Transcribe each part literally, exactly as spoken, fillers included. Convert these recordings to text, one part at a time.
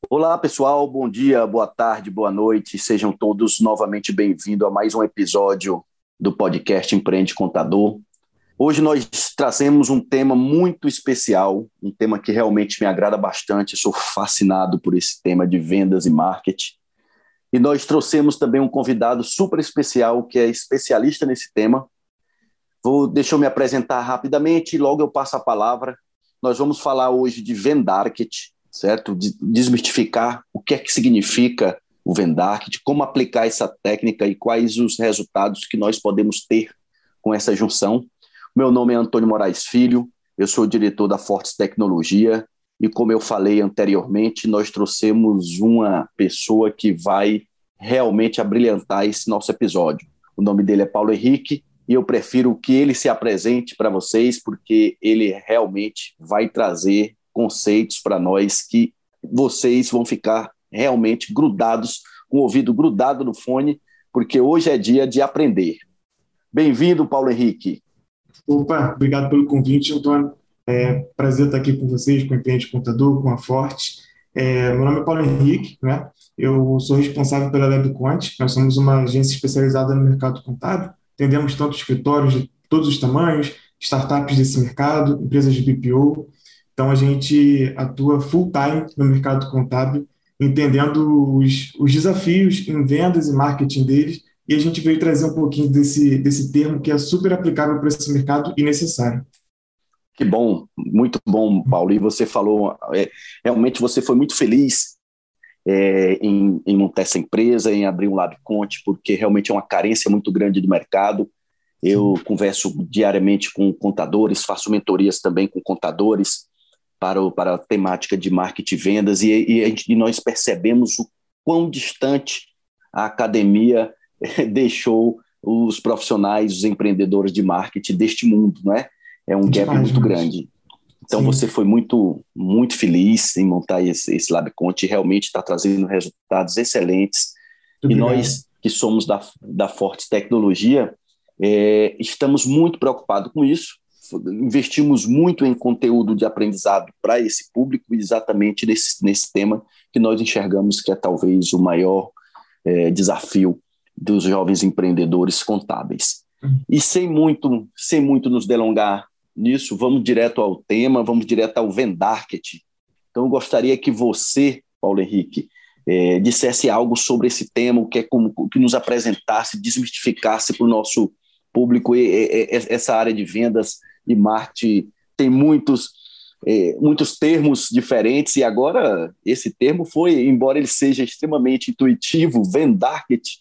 Olá, pessoal. Bom dia, boa tarde, boa noite. Sejam todos novamente bem-vindos a mais um episódio do podcast Empreende Contador. Hoje nós trazemos um tema muito especial, um tema que realmente me agrada bastante. Sou fascinado por esse tema de vendas e marketing. E nós trouxemos também um convidado super especial, que é especialista nesse tema. Vou, deixa eu me apresentar rapidamente e logo eu passo a palavra. Nós vamos falar hoje de Vendarket, certo? De desmistificar o que é que significa o Vendarket, como aplicar essa técnica e quais os resultados que nós podemos ter com essa junção. Meu nome é Antônio Moraes Filho, eu sou diretor da Fortes Tecnologia e, como eu falei anteriormente, nós trouxemos uma pessoa que vai realmente abrilhantar esse nosso episódio. O nome dele é Paulo Henrique e eu prefiro que ele se apresente para vocês, porque ele realmente vai trazer conceitos para nós que vocês vão ficar realmente grudados, com o ouvido grudado no fone, porque hoje é dia de aprender. Bem-vindo, Paulo Henrique. Opa, obrigado pelo convite, Antônio. É prazer estar aqui com vocês, com o Empreende Contador, com a Forte. É, meu nome é Paulo Henrique, né? Eu sou responsável pela LabQuant. Nós somos uma agência especializada no mercado contábil. Atendemos tanto escritórios de todos os tamanhos, startups desse mercado, empresas de B P O. Então, a gente atua full-time no mercado contábil, entendendo os, os desafios em vendas e marketing deles, e a gente veio trazer um pouquinho desse, desse termo que é super aplicável para esse mercado e necessário. Que bom, muito bom, Paulo. E você falou, é, realmente você foi muito feliz é, em, em montar essa empresa, em abrir um LabQuant, porque realmente é uma carência muito grande do mercado. Eu Sim. converso diariamente com contadores, faço mentorias também com contadores, Para, o, para a temática de marketing e vendas, e, e, a gente, e nós percebemos o quão distante a academia deixou os profissionais, os empreendedores de marketing deste mundo, não é? É um gap Demais, muito mas... grande. Então, Sim. você foi muito, muito feliz em montar esse, esse LabQuant e realmente está trazendo resultados excelentes. Muito E obrigado. nós, que somos da, da Fortes Tecnologia, é, estamos muito preocupados com isso. Investimos muito em conteúdo de aprendizado para esse público, exatamente nesse, nesse tema que nós enxergamos que é talvez o maior é, desafio dos jovens empreendedores contábeis. E sem muito, sem muito nos delongar nisso, vamos direto ao tema, vamos direto ao Vendarket. Então, eu gostaria que você, Paulo Henrique, é, dissesse algo sobre esse tema, o que, é como, que nos apresentasse, desmistificasse para o nosso público e, e, e, essa área de vendas e marketing tem muitos, é, muitos termos diferentes, e agora esse termo foi, embora ele seja extremamente intuitivo, Vendarket,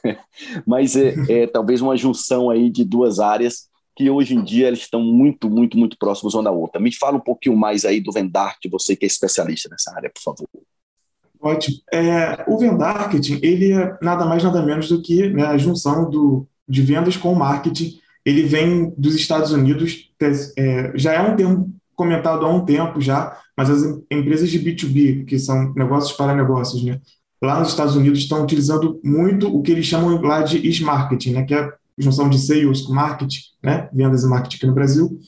mas é, é talvez uma junção aí de duas áreas que hoje em dia eles estão muito, muito, muito próximos uma da outra. Me fala um pouquinho mais aí do Vendarket, você que é especialista nessa área, por favor. Ótimo. É, o Vendarketing, ele é nada mais, nada menos do que, né, a junção do, de vendas com marketing. Ele vem dos Estados Unidos, é, já é um termo comentado há um tempo já, mas as empresas de B dois B, que são negócios para negócios, né, lá nos Estados Unidos estão utilizando muito o que eles chamam lá de is-marketing, né, que é a junção de sales com marketing, né, vendas e marketing aqui no Brasil.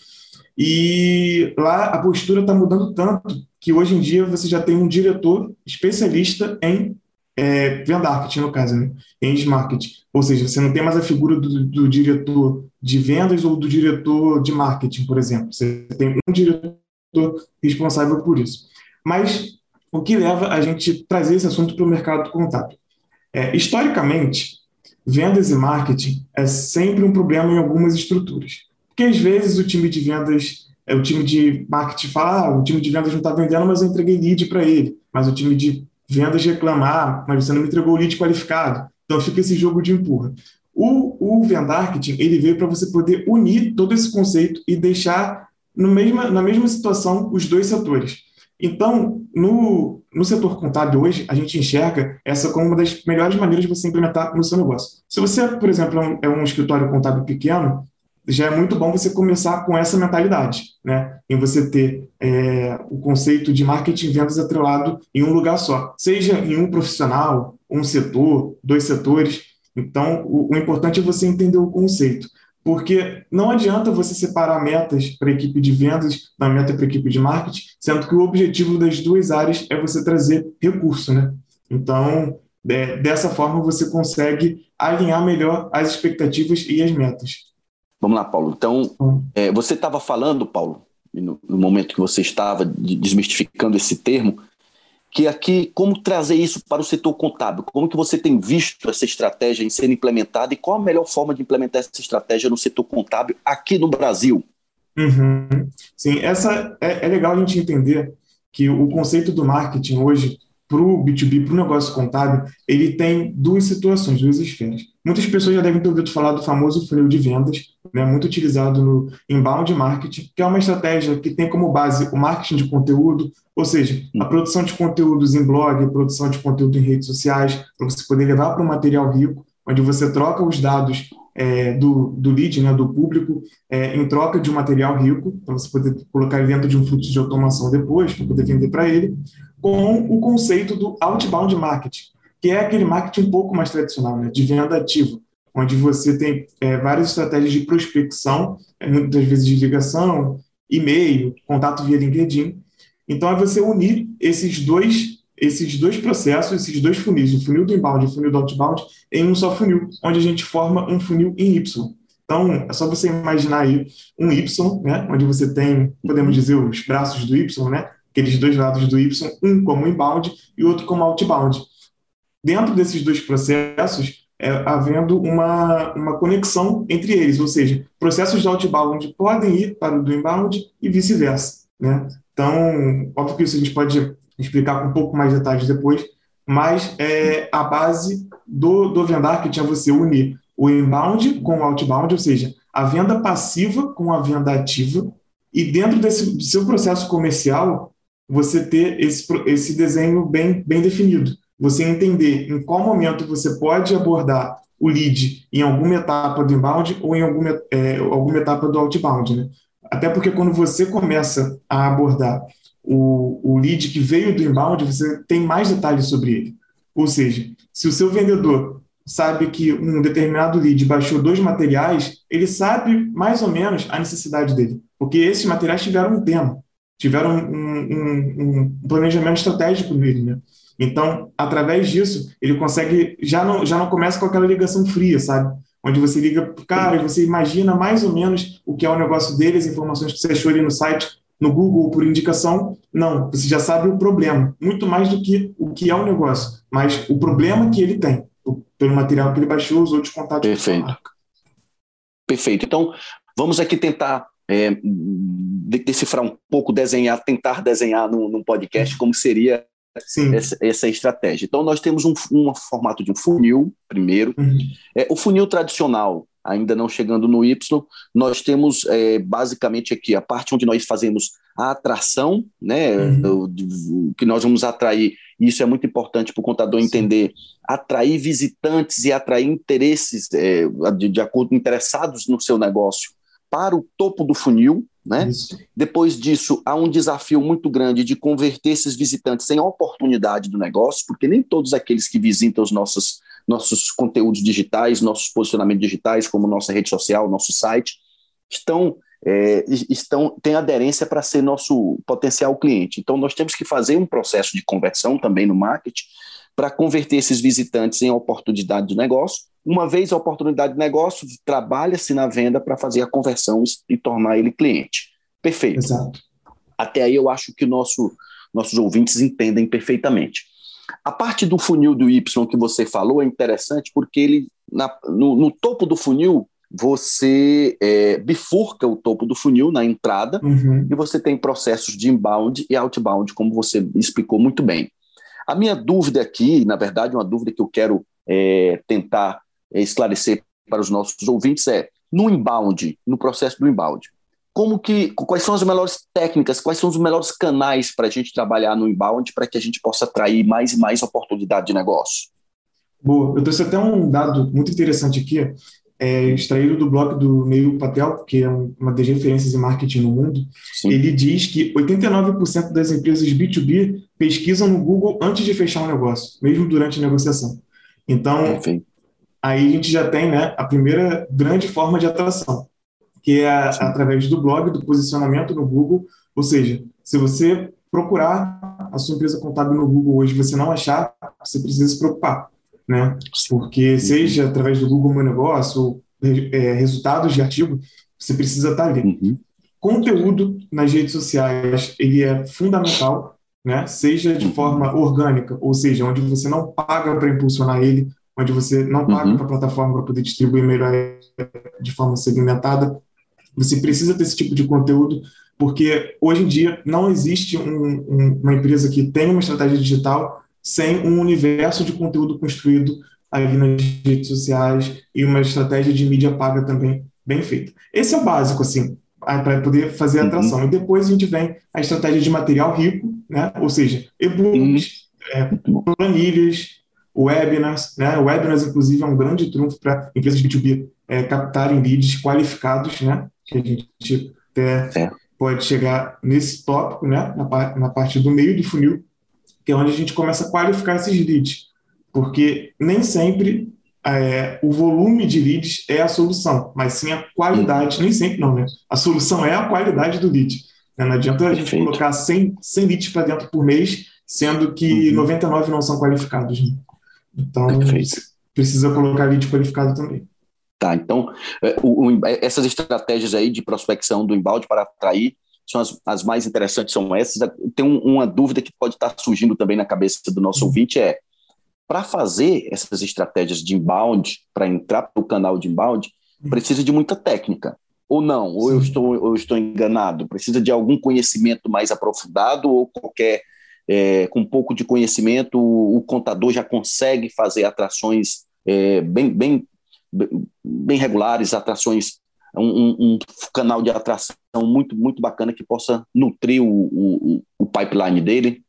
E lá a postura está mudando tanto que hoje em dia você já tem um diretor especialista em é, Vendarket, no caso, né? Em marketing. Ou seja, você não tem mais a figura do, do diretor de vendas ou do diretor de marketing, por exemplo. Você tem um diretor responsável por isso. Mas o que leva a gente trazer esse assunto para o mercado contábil? É, historicamente, vendas e marketing é sempre um problema em algumas estruturas. Porque às vezes o time de vendas, é, o time de marketing fala, ah, o time de vendas não está vendendo, mas eu entreguei lead para ele. Mas o time de vendas reclamar, mas você não me entregou o lead qualificado. Então fica esse jogo de empurra. O, o Vendarketing, ele veio para você poder unir todo esse conceito e deixar no mesma, na mesma situação os dois setores. Então, no, no setor contábil hoje, a gente enxerga essa como uma das melhores maneiras de você implementar no seu negócio. Se você, por exemplo, é um, é um escritório contábil pequeno, já é muito bom você começar com essa mentalidade, né? Em você ter é, o conceito de marketing e vendas atrelado em um lugar só, seja em um profissional, um setor, dois setores. Então, o, o importante é você entender o conceito. Porque não adianta você separar metas para a equipe de vendas da meta para a equipe de marketing, sendo que o objetivo das duas áreas é você trazer recurso, né? Então, é, dessa forma, você consegue alinhar melhor as expectativas e as metas. Vamos lá, Paulo. Então, Hum. é, você estava falando, Paulo, no, no momento que você estava desmistificando esse termo, que aqui, como trazer isso para o setor contábil? Como que você tem visto essa estratégia em ser implementada e qual a melhor forma de implementar essa estratégia no setor contábil aqui no Brasil? Uhum. Sim, essa é, é legal a gente entender que o conceito do marketing hoje para o B dois B, para o negócio contábil, ele tem duas situações, duas esferas. Muitas pessoas já devem ter ouvido falar do famoso funil de vendas, né, muito utilizado no inbound marketing, que é uma estratégia que tem como base o marketing de conteúdo, ou seja, a produção de conteúdos em blog, a produção de conteúdo em redes sociais, para você poder levar para um material rico, onde você troca os dados é, do, do lead, né, do público, é, em troca de um material rico, para você poder colocar ele dentro de um fluxo de automação depois, para poder vender para ele, com o conceito do outbound marketing, que é aquele marketing um pouco mais tradicional, né, de venda ativa, onde você tem é, várias estratégias de prospecção, é, muitas vezes de ligação, e-mail, contato via LinkedIn. Então, é você unir esses dois, esses dois processos, esses dois funis, o funil do inbound e o funil do outbound, em um só funil, onde a gente forma um funil em Y. Então, é só você imaginar aí um Y, né, onde você tem, podemos dizer, os braços do Y, né, aqueles dois lados do Y, um como inbound e outro como outbound. Dentro desses dois processos, é, havendo uma, uma conexão entre eles, ou seja, processos de outbound podem ir para o do inbound e vice-versa, né? Então, óbvio que isso a gente pode explicar com um pouco mais de detalhes depois, mas é, a base do, do Vendark é você unir o inbound com o outbound, ou seja, a venda passiva com a venda ativa, e dentro desse do seu processo comercial, você ter esse, esse desenho bem, bem definido. Você entender em qual momento você pode abordar o lead em alguma etapa do inbound ou em alguma, é, alguma etapa do outbound, né? Até porque quando você começa a abordar o, o lead que veio do inbound, você tem mais detalhes sobre ele. Ou seja, se o seu vendedor sabe que um determinado lead baixou dois materiais, ele sabe mais ou menos a necessidade dele, porque esses materiais tiveram um tema, tiveram um, um, um planejamento estratégico nele, né? Então, através disso, ele consegue, já não, já não começa com aquela ligação fria, sabe? Onde você liga para o cara e você imagina mais ou menos o que é o negócio dele, as informações que você achou ali no site, no Google, por indicação. Não, você já sabe o problema, muito mais do que o que é o negócio, mas o problema que ele tem, pelo material que ele baixou, os outros contatos. Perfeito. Perfeito. Então, vamos aqui tentar é, decifrar um pouco, desenhar, tentar desenhar num, num podcast como seria essa, essa estratégia. Então, nós temos um, um formato de um funil, primeiro. Uhum. É, o funil tradicional, ainda não chegando no Y, nós temos é, basicamente aqui a parte onde nós fazemos a atração, né, uhum. o, o que nós vamos atrair, e isso é muito importante para o contador entender, atrair visitantes e atrair interesses, é, de, de acordo, interessados no seu negócio, para o topo do funil, né? Isso. Depois disso, há um desafio muito grande de converter esses visitantes em oportunidade do negócio, porque nem todos aqueles que visitam os nossos, nossos conteúdos digitais, nossos posicionamentos digitais, como nossa rede social, nosso site, estão, é, estão, têm aderência para ser nosso potencial cliente. Então, nós temos que fazer um processo de conversão também no marketing para converter esses visitantes em oportunidade de negócio. Uma vez a oportunidade de negócio, trabalha-se na venda para fazer a conversão e tornar ele cliente. Perfeito. Exato. Até aí eu acho que nosso, nossos ouvintes entendem perfeitamente. A parte do funil do Y que você falou é interessante porque ele, na, no, no topo do funil, você é, bifurca o topo do funil na entrada, uhum. e você tem processos de inbound e outbound, como você explicou muito bem. A minha dúvida aqui, na verdade, uma dúvida que eu quero é, tentar esclarecer para os nossos ouvintes é, no inbound, no processo do inbound, como que, quais são as melhores técnicas, quais são os melhores canais para a gente trabalhar no inbound para que a gente possa atrair mais e mais oportunidade de negócio? Boa, eu trouxe até um dado muito interessante aqui, é, extraído do blog do Neil Patel, que é uma das referências em marketing no mundo. Sim. Ele diz que oitenta e nove por cento das empresas B dois B pesquisam no Google antes de fechar um negócio, mesmo durante a negociação. Então, Perfeito. aí a gente já tem, né, a primeira grande forma de atração, que é a, através do blog, do posicionamento no Google. Ou seja, se você procurar a sua empresa contábil no Google hoje, você não achar, você precisa se preocupar, né? Porque seja através do Google Meu Negócio, ou é, resultados de artigo, você precisa estar ali. Uhum. Conteúdo nas redes sociais, ele é fundamental, né? Seja de Uhum. forma orgânica, ou seja, onde você não paga para impulsionar ele, onde você não paga Uhum. para a plataforma para poder distribuir melhor de forma segmentada. Você precisa ter esse tipo de conteúdo, porque hoje em dia não existe um, um, uma empresa que tenha uma estratégia digital sem um universo de conteúdo construído ali nas redes sociais e uma estratégia de mídia paga também bem feita. Esse é o básico, assim, para poder fazer a atração. Uhum. E depois a gente vem a estratégia de material rico, né? Ou seja, e-books, é, planilhas, webinars, né? Webinars, inclusive, é um grande trunfo para empresas B dois B é, captarem leads qualificados, né? Que a gente até É. pode chegar nesse tópico, né? Na, na parte do meio do funil, que é onde a gente começa a qualificar esses leads, porque nem sempre é, o volume de leads é a solução, mas sim a qualidade, Uhum. nem sempre não, né? A solução é a qualidade do lead. Né? Não adianta a gente Perfeito. colocar cem, cem leads para dentro por mês, sendo que Uhum. noventa e nove não são qualificados. Né? Então, Perfeito. precisa colocar lead qualificado também. Tá, então, o, o, essas estratégias aí de prospecção do inbound para atrair são as, as mais interessantes, são essas. Tem um, uma dúvida que pode estar surgindo também na cabeça do nosso ouvinte, é, para fazer essas estratégias de inbound, para entrar para o canal de inbound, precisa de muita técnica, ou não? Ou eu estou, ou eu estou enganado? Precisa de algum conhecimento mais aprofundado, ou qualquer, é, com um pouco de conhecimento, o, o contador já consegue fazer atrações é, bem, bem bem regulares, atrações, um, um, um canal de atração muito, muito bacana que possa nutrir o, o, o pipeline dele?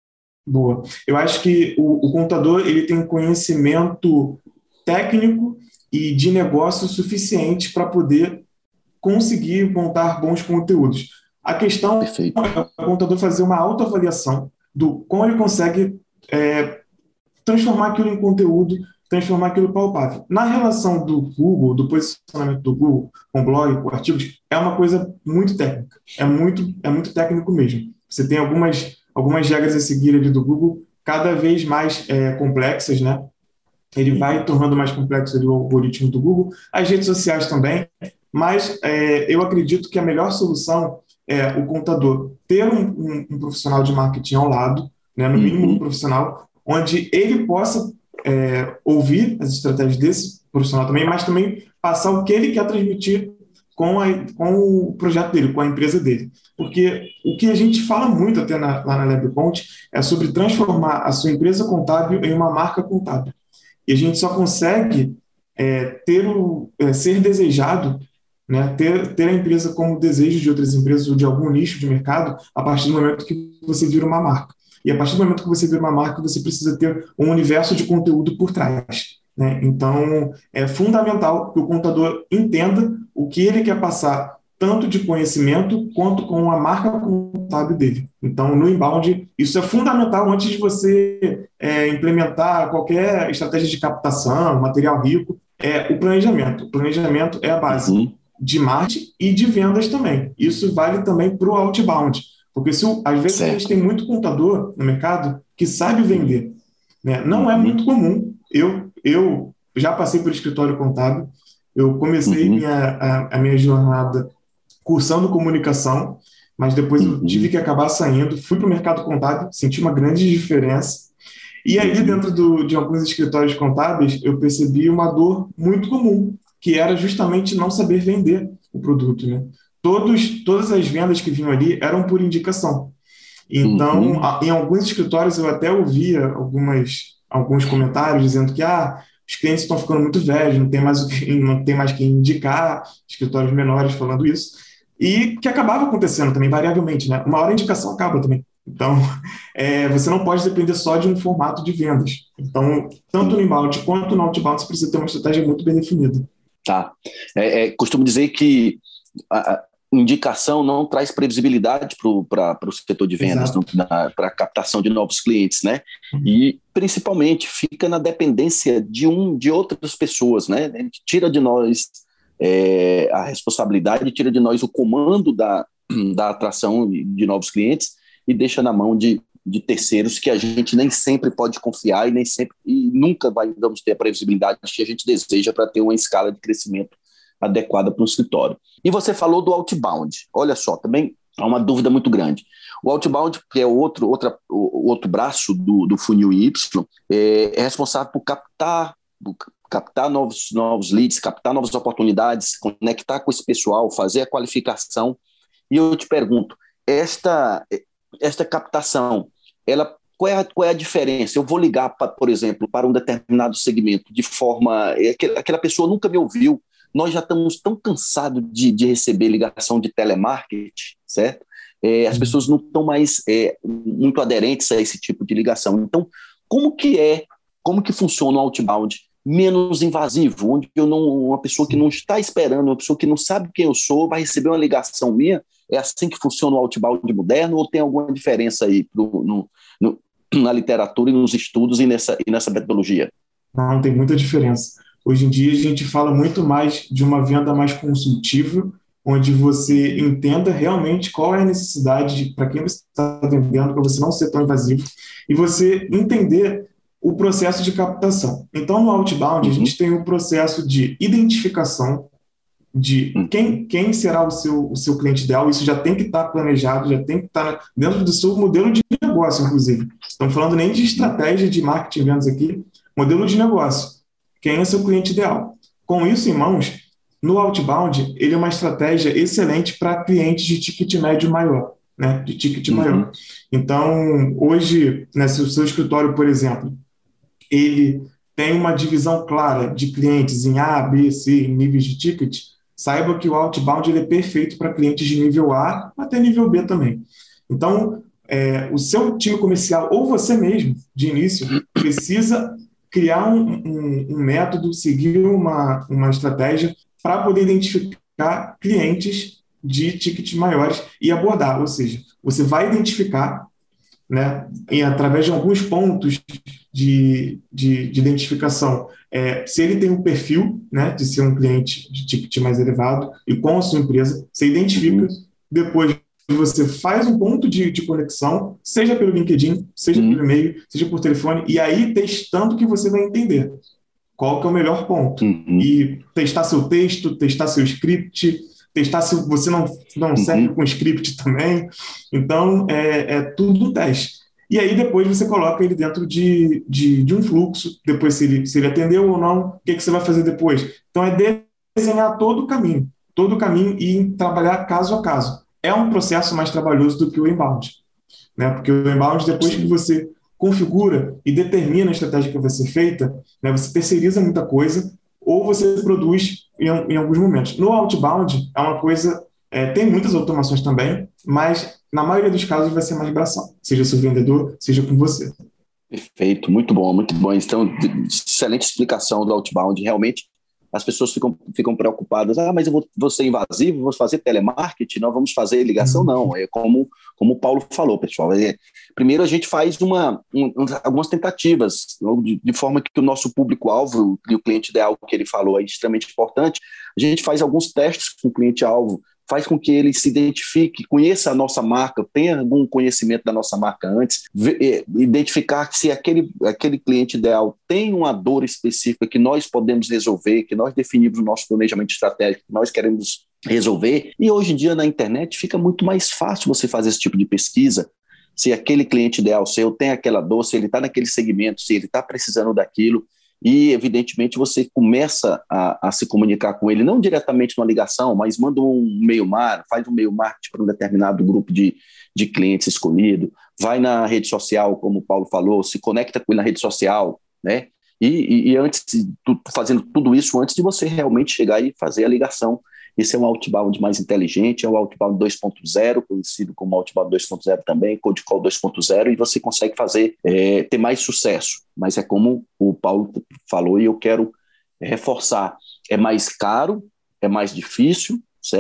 Boa. Eu acho que o, o contador ele tem conhecimento técnico e de negócio suficiente para poder conseguir montar bons conteúdos. A questão Perfeito. é o contador fazer uma autoavaliação do como ele consegue é, transformar aquilo em conteúdo, transformar aquilo palpável. Na relação do Google, do posicionamento do Google com blog, com artigos, é uma coisa muito técnica. É muito, é muito técnico mesmo. Você tem algumas, algumas regras a seguir ali do Google, cada vez mais é, complexas, né? Ele vai tornando mais complexo ali o algoritmo do Google, as redes sociais também, mas é, eu acredito que a melhor solução é o contador ter um, um, um profissional de marketing ao lado, né, no mínimo um Uhum. profissional, onde ele possa é, ouvir as estratégias desse profissional também, mas também passar o que ele quer transmitir com, a, com o projeto dele, com a empresa dele. Porque o que a gente fala muito até na, lá na LabCont é sobre transformar a sua empresa contábil em uma marca contábil. E a gente só consegue é, ter o, é, ser desejado, né, ter, ter a empresa como desejo de outras empresas ou de algum nicho de mercado a partir do momento que você vira uma marca. E a partir do momento que você vira uma marca, você precisa ter um universo de conteúdo por trás. Né? Então, é fundamental que o contador entenda o que ele quer passar, tanto de conhecimento quanto com a marca contábil dele. Então, no inbound, isso é fundamental antes de você é, implementar qualquer estratégia de captação, material rico, é o planejamento. O planejamento é a base Uhum. de marketing e de vendas também. Isso vale também para o outbound. Porque se, às vezes certo. A gente tem muito contador no mercado que sabe vender. Né? Não uhum. é muito comum. Eu, eu já passei por escritório contábil. Eu comecei uhum. minha, a, a minha jornada cursando comunicação, mas depois uhum. eu tive que acabar saindo. Fui para o mercado contábil, senti uma grande diferença. E aí, dentro do, de alguns escritórios contábeis, eu percebi uma dor muito comum, que era justamente não saber vender o produto, né? Todos, todas as vendas que vinham ali eram por indicação. Então, uhum. a, em alguns escritórios eu até ouvia algumas, alguns comentários dizendo que ah, os clientes estão ficando muito velhos, não tem mais o que, não tem mais quem indicar, escritórios menores falando isso, e que acabava acontecendo também, variavelmente, né? Uma hora a indicação acaba também. Então, é, você não pode depender só de um formato de vendas. Então, tanto no inbound quanto no outbound, você precisa ter uma estratégia muito bem definida. Tá. É, é, costumo dizer que a, a, indicação não traz previsibilidade para o setor de vendas, para a captação de novos clientes, né? Uhum. E, principalmente, fica na dependência de, um, de outras pessoas, né? A gente tira de nós é, a responsabilidade, tira de nós o comando da, da atração de novos clientes e deixa na mão de, de terceiros que a gente nem sempre pode confiar e nem sempre e nunca vai, vamos ter a previsibilidade que a gente deseja para ter uma escala de crescimento adequada para o escritório. E você falou do outbound. Olha só, também há uma dúvida muito grande. O outbound, que é outro, outra, o outro braço do, do funil Y, é, é responsável por captar, captar novos, novos leads, captar novas oportunidades, conectar com esse pessoal, fazer a qualificação. E eu te pergunto, esta, esta captação, ela, qual, é a, qual é a diferença? Eu vou ligar, pra, por exemplo, para um determinado segmento de forma... Aquela pessoa nunca me ouviu. Nós já estamos tão cansados de, de receber ligação de telemarketing, certo? É, as pessoas não estão mais é, muito aderentes a esse tipo de ligação. Então, como que é, como que funciona o outbound menos invasivo, onde eu não, uma pessoa que não está esperando, uma pessoa que não sabe quem eu sou, vai receber uma ligação minha? É assim que funciona o outbound moderno ou tem alguma diferença aí pro, no, no, na literatura e nos estudos e nessa, e nessa metodologia? Não, tem muita diferença. Hoje em dia a gente fala muito mais de uma venda mais consultiva, onde você entenda realmente qual é a necessidade para quem você está vendendo, para você não ser tão invasivo, e você entender o processo de captação. Então, no outbound, uhum. a gente tem o processo de identificação de quem, quem será o seu, o seu cliente ideal. Isso já tem que estar planejado, já tem que estar dentro do seu modelo de negócio, inclusive. Estamos falando nem de estratégia de marketing vendas aqui, modelo de negócio. Quem é seu cliente ideal? Com isso em mãos, no outbound, ele é uma estratégia excelente para clientes de ticket médio maior, né? De ticket uhum. maior. Então, hoje, né, se o seu escritório, por exemplo, ele tem uma divisão clara de clientes em A, B, C, em níveis de ticket, saiba que o outbound ele é perfeito para clientes de nível A até nível B também. Então, é, o seu time comercial ou você mesmo, de início, precisa criar um, um, um método, seguir uma, uma estratégia para poder identificar clientes de tickets maiores e abordar. Ou seja, você vai identificar, né, e através de alguns pontos de, de, de identificação, é, se ele tem um perfil, né, de ser um cliente de ticket mais elevado e com a sua empresa, você identifica, uhum. depois você faz um ponto de, de conexão, seja pelo LinkedIn, seja uhum. pelo e-mail, seja por telefone, e aí testando que você vai entender qual que é o melhor ponto. Uhum. E testar seu texto, testar seu script, testar se você não, não uhum. serve com script também. Então, é, é tudo um teste. E aí depois você coloca ele dentro de, de, de um fluxo, depois se ele, se ele atendeu ou não, o que, que você vai fazer depois? Então é desenhar todo o caminho, todo o caminho e trabalhar caso a caso. É um processo mais trabalhoso do que o inbound, né? Porque o inbound, depois que você configura e determina a estratégia que vai ser feita, né, você terceiriza muita coisa ou você produz em, em alguns momentos. No outbound, é uma coisa, é, tem muitas automações também, mas na maioria dos casos vai ser mais bração, seja seu vendedor, seja com você. Perfeito, muito bom, muito bom. Então, excelente explicação do outbound. Realmente, as pessoas ficam, ficam preocupadas. Ah, mas eu vou, vou ser invasivo, vou fazer telemarketing, não vamos fazer ligação? Não, é como, como o Paulo falou, pessoal. É, primeiro, a gente faz uma, um, algumas tentativas, de, de forma que o nosso público-alvo e o cliente ideal que ele falou é extremamente importante. A gente faz alguns testes com o cliente-alvo, faz com que ele se identifique, conheça a nossa marca, tenha algum conhecimento da nossa marca antes, ver, identificar se aquele, aquele cliente ideal tem uma dor específica que nós podemos resolver, que nós definimos o nosso planejamento estratégico, que nós queremos resolver. E hoje em dia na internet fica muito mais fácil você fazer esse tipo de pesquisa, se aquele cliente ideal seu tem aquela dor, se ele está naquele segmento, se ele está precisando daquilo. E, evidentemente, você começa a, a se comunicar com ele, não diretamente numa ligação, mas manda um e-mail-mar, faz um e-mail-marketing para um determinado grupo de, de clientes escolhido, vai na rede social, como o Paulo falou, se conecta com ele na rede social, né? E, e, e antes, fazendo tudo isso antes de você realmente chegar e fazer a ligação. Esse é um outbound mais inteligente, é o outbound dois ponto zero, conhecido como outbound dois ponto zero também, cold call dois ponto zero, e você consegue fazer, é, ter mais sucesso. Mas é como o Paulo falou, e eu quero reforçar, é mais caro, é mais difícil, certo?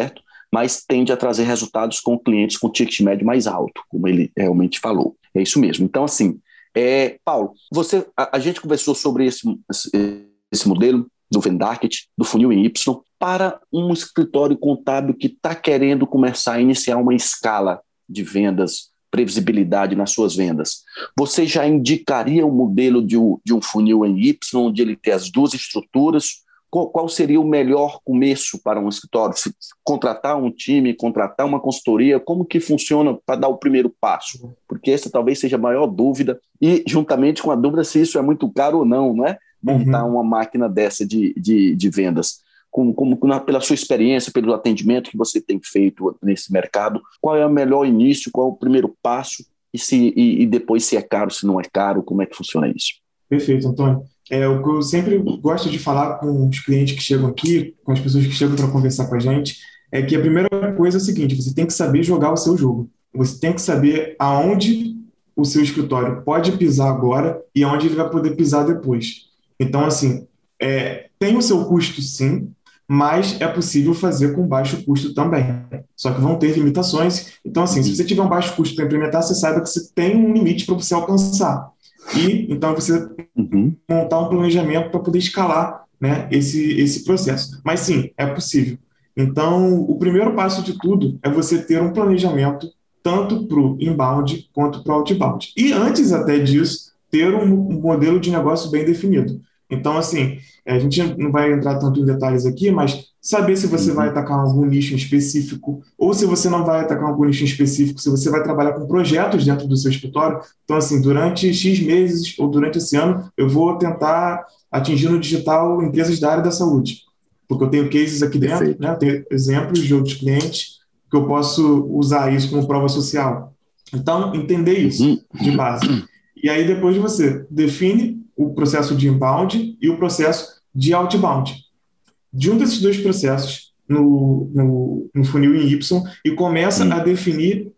mas tende a trazer resultados com clientes com ticket médio mais alto, como ele realmente falou. É isso mesmo. Então, assim, é, Paulo, você, a, a gente conversou sobre esse, esse, esse modelo do Vendarket, do funil em Y, para um escritório contábil que está querendo começar a iniciar uma escala de vendas, previsibilidade nas suas vendas. Você já indicaria o um modelo de um, de um funil em Y, onde ele tem as duas estruturas? Qual, qual seria o melhor começo para um escritório? Se contratar um time, contratar uma consultoria, como que funciona para dar o primeiro passo? Porque essa talvez seja a maior dúvida, e juntamente com a dúvida se isso é muito caro ou não, não é? Montar uhum. uma máquina dessa de, de, de vendas. Como, como, pela sua experiência, pelo atendimento que você tem feito nesse mercado, qual é o melhor início, qual é o primeiro passo, e, se, e, e depois se é caro, se não é caro, como é que funciona isso? Perfeito, Antônio. É, o que eu sempre gosto de falar com os clientes que chegam aqui, com as pessoas que chegam para conversar com a gente, é que a primeira coisa é o seguinte: você tem que saber jogar o seu jogo. Você tem que saber aonde o seu escritório pode pisar agora e aonde ele vai poder pisar depois. Então, assim, é, tem o seu custo, sim, mas é possível fazer com baixo custo também. Só que vão ter limitações. Então, assim, se você tiver um baixo custo para implementar, você saiba que você tem um limite para você alcançar. E, então, você uhum. montar um planejamento para poder escalar, né, esse, esse processo. Mas, sim, é possível. Então, o primeiro passo de tudo é você ter um planejamento tanto para o inbound quanto para o outbound. E, antes até disso, ter um, um modelo de negócio bem definido. Então, assim, a gente não vai entrar tanto em detalhes aqui, mas saber se você uhum. vai atacar algum nicho em específico ou se você não vai atacar algum nicho em específico, se você vai trabalhar com projetos dentro do seu escritório. Então, assim, durante X meses ou durante esse ano, eu vou tentar atingir no digital empresas da área da saúde, porque eu tenho cases aqui dentro, Perfeito. né? Eu tenho exemplos de outros clientes que eu posso usar isso como prova social. Então, entender isso uhum. de base. E aí, depois você define o processo de inbound e o processo de outbound. Junta esses dois processos no, no, no funil em Y e começa uhum. a definir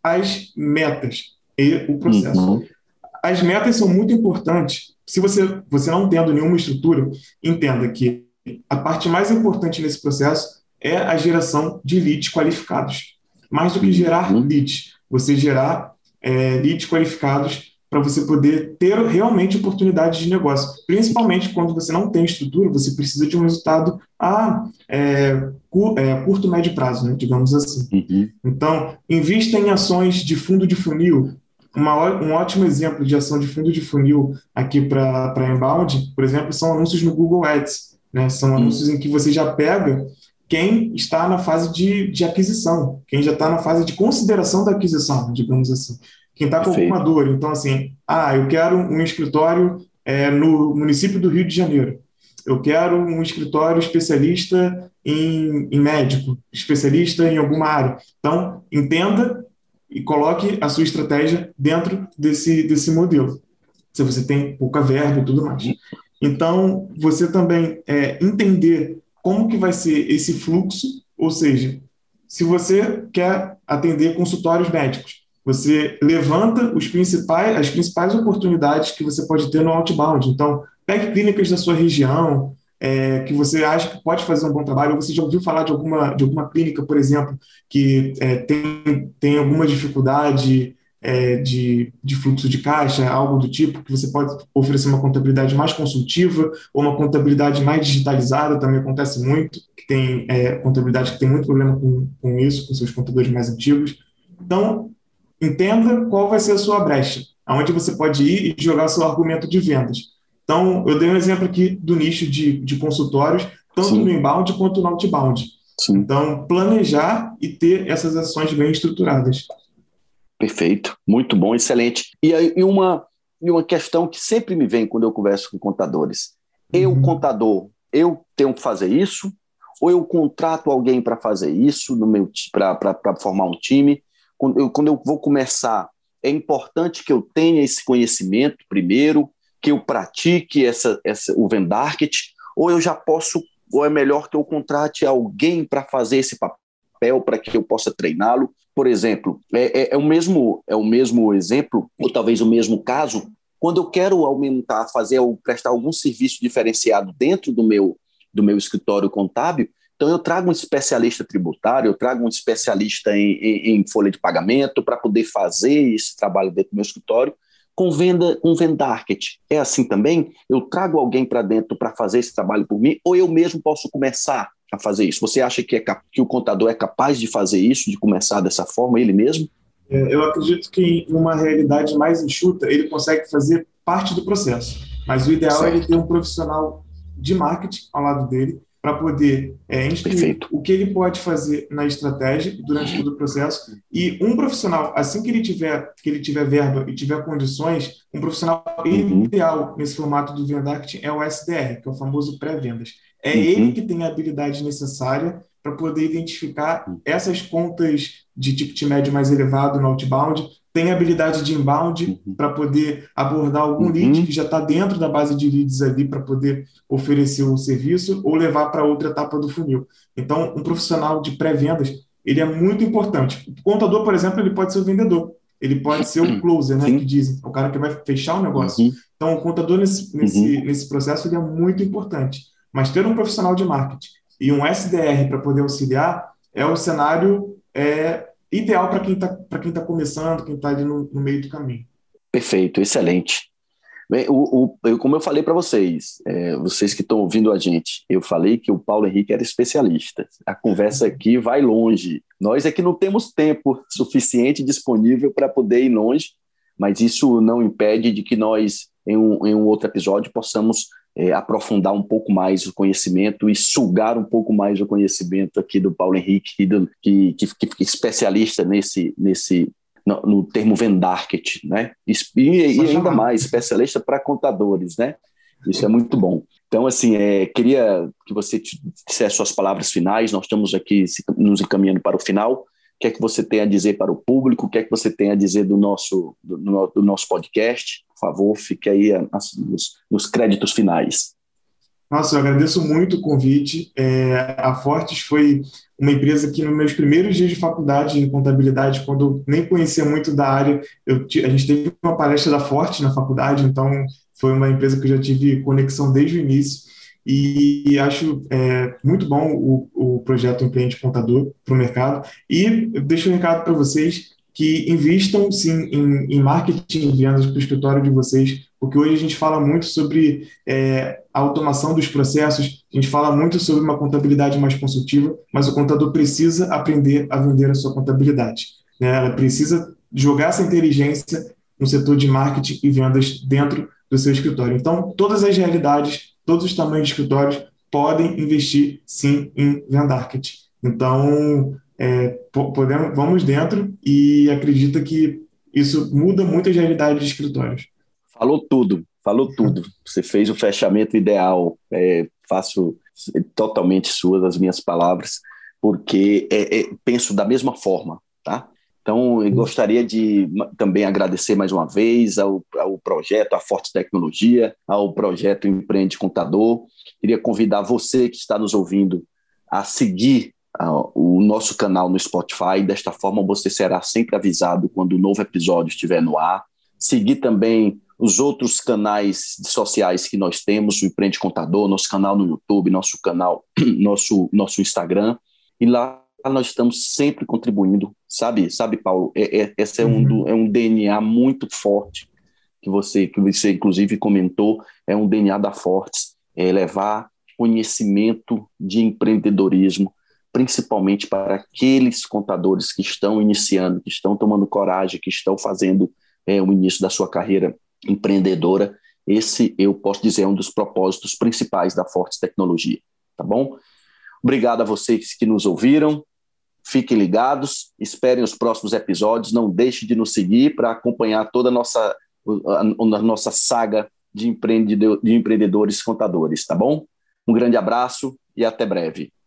as metas e o processo. Uhum. As metas são muito importantes. Se você, você não tendo nenhuma estrutura, entenda que a parte mais importante nesse processo é a geração de leads qualificados. Mais do que gerar uhum. leads, você gerar é, leads qualificados para você poder ter realmente oportunidades de negócio. Principalmente quando você não tem estrutura, você precisa de um resultado a é, cu, é, curto, médio prazo, né, digamos assim. Uhum. Então, invista em ações de fundo de funil. Uma, um ótimo exemplo de ação de fundo de funil aqui para inbound, por exemplo, são anúncios no Google Ads. Né? São anúncios uhum. em que você já pega quem está na fase de, de aquisição, quem já está na fase de consideração da aquisição, digamos assim. Quem está com alguma dor. Então, assim, ah, eu quero um escritório é, no município do Rio de Janeiro. Eu quero um escritório especialista em, em médico, especialista em alguma área. Então, entenda e coloque a sua estratégia dentro desse, desse modelo. Se você tem pouca verba e tudo mais. Então, você também é, entender como que vai ser esse fluxo, ou seja, se você quer atender consultórios médicos, você levanta os principais, as principais oportunidades que você pode ter no outbound. Então, pegue clínicas da sua região, é, que você acha que pode fazer um bom trabalho, ou você já ouviu falar de alguma, de alguma clínica, por exemplo, que é, tem, tem alguma dificuldade é, de, de fluxo de caixa, algo do tipo, que você pode oferecer uma contabilidade mais consultiva ou uma contabilidade mais digitalizada, também acontece muito, que tem é, contabilidade que tem muito problema com, com isso, com seus contadores mais antigos. Então, entenda qual vai ser a sua brecha, aonde você pode ir e jogar seu argumento de vendas. Então, eu dei um exemplo aqui do nicho de, de consultórios, tanto Sim. no inbound quanto no outbound. Sim. Então, planejar e ter essas ações bem estruturadas. Perfeito, muito bom, excelente. E aí, e uma, e uma questão que sempre me vem quando eu converso com contadores. Eu, uhum. contador, eu tenho que fazer isso? Ou eu contrato alguém para fazer isso, para formar um time? Quando eu, quando eu vou começar, é importante que eu tenha esse conhecimento primeiro, que eu pratique essa, essa, o Vendarket, ou eu já posso, ou é melhor que eu contrate alguém para fazer esse papel, para que eu possa treiná-lo. Por exemplo, é, é, é, o mesmo, é o mesmo exemplo, ou talvez o mesmo caso, quando eu quero aumentar, fazer ou prestar algum serviço diferenciado dentro do meu, do meu escritório contábil. Então, eu trago um especialista tributário, eu trago um especialista em, em, em folha de pagamento para poder fazer esse trabalho dentro do meu escritório com venda, com Vendarket. É assim também? Eu trago alguém para dentro para fazer esse trabalho por mim, ou eu mesmo posso começar a fazer isso? Você acha que, é, que o contador é capaz de fazer isso, de começar dessa forma, ele mesmo? É, eu acredito que em uma realidade mais enxuta, ele consegue fazer parte do processo, mas o ideal certo. É ele ter um profissional de marketing ao lado dele, para poder é, instruir Perfeito. O que ele pode fazer na estratégia durante todo o processo. E um profissional, assim que ele tiver, que ele tiver verba e tiver condições, um profissional uhum. ideal nesse formato do Vendarket é o S D R, que é o famoso pré-vendas. É uhum. ele que tem a habilidade necessária para poder identificar essas contas de ticket médio mais elevado no outbound, tem habilidade de inbound uhum. para poder abordar algum uhum. lead que já está dentro da base de leads ali para poder oferecer o serviço ou levar para outra etapa do funil. Então, um profissional de pré-vendas, ele é muito importante. O contador, por exemplo, ele pode ser o vendedor, ele pode ser o closer, né, que dizem, o cara que vai fechar o negócio. Uhum. Então, o contador nesse, nesse, uhum. nesse processo ele é muito importante. Mas ter um profissional de marketing e um S D R para poder auxiliar é o cenário é, ideal para quem está para quem tá começando, quem está ali no, no meio do caminho. Perfeito, excelente. Bem, o, o, eu, como eu falei para vocês, é, vocês que estão ouvindo a gente, eu falei que o Paulo Henrique era especialista. A conversa aqui vai longe. Nós é que não temos tempo suficiente disponível para poder ir longe, mas isso não impede de que nós, em um, em um outro episódio, possamos é, aprofundar um pouco mais o conhecimento e sugar um pouco mais o conhecimento aqui do Paulo Henrique, do, que, que, que é especialista nesse, nesse, no, no termo Vendarket, né? E, e ainda mais, especialista para contadores, né? Isso é muito bom. Então, assim, é, queria que você dissesse suas palavras finais, nós estamos aqui nos encaminhando para o final. O que é que você tem a dizer para o público? O que é que você tem a dizer do nosso, do, do nosso podcast? Por favor, fique aí as, nos, nos créditos finais. Nossa, eu agradeço muito o convite. É, a Fortes foi uma empresa que, nos meus primeiros dias de faculdade em contabilidade, quando eu nem conhecia muito da área, eu, a gente teve uma palestra da Fortes na faculdade, então foi uma empresa que eu já tive conexão desde o início. E acho é, muito bom o, o projeto Empreende Contador para o mercado. E eu deixo um recado para vocês que invistam, sim, em, em marketing e vendas para o escritório de vocês, porque hoje a gente fala muito sobre é, a automação dos processos, a gente fala muito sobre uma contabilidade mais consultiva, mas o contador precisa aprender a vender a sua contabilidade, né? Ela precisa jogar essa inteligência no setor de marketing e vendas dentro do seu escritório. Então, todas as realidades, todos os tamanhos de escritórios podem investir, sim, em Vendarket. Então, é, podemos, vamos dentro e acredita que isso muda muito a realidade de escritórios. Falou tudo, falou tudo. Você fez o fechamento ideal. É, faço totalmente suas as minhas palavras, porque é, é, penso da mesma forma, tá? Então, eu gostaria de também agradecer mais uma vez ao, ao projeto, à Fortes Tecnologia, ao projeto Empreende Contador. Queria convidar você que está nos ouvindo a seguir uh, o nosso canal no Spotify. Desta forma, você será sempre avisado quando o novo episódio estiver no ar. Seguir também os outros canais sociais que nós temos, o Empreende Contador, nosso canal no YouTube, nosso canal, nosso, nosso Instagram. E lá nós estamos sempre contribuindo, sabe, sabe, Paulo? É, é, esse é um, do, é um D N A muito forte que você, que você inclusive comentou, é um D N A da Fortes, é levar conhecimento de empreendedorismo, principalmente para aqueles contadores que estão iniciando, que estão tomando coragem, que estão fazendo é, o início da sua carreira empreendedora. Esse, eu posso dizer, é um dos propósitos principais da Fortes Tecnologia, tá bom? Obrigado a vocês que nos ouviram. Fiquem ligados, esperem os próximos episódios, não deixe de nos seguir para acompanhar toda a nossa, a, a nossa saga de, empreendedor, de empreendedores contadores, tá bom? Um grande abraço e até breve.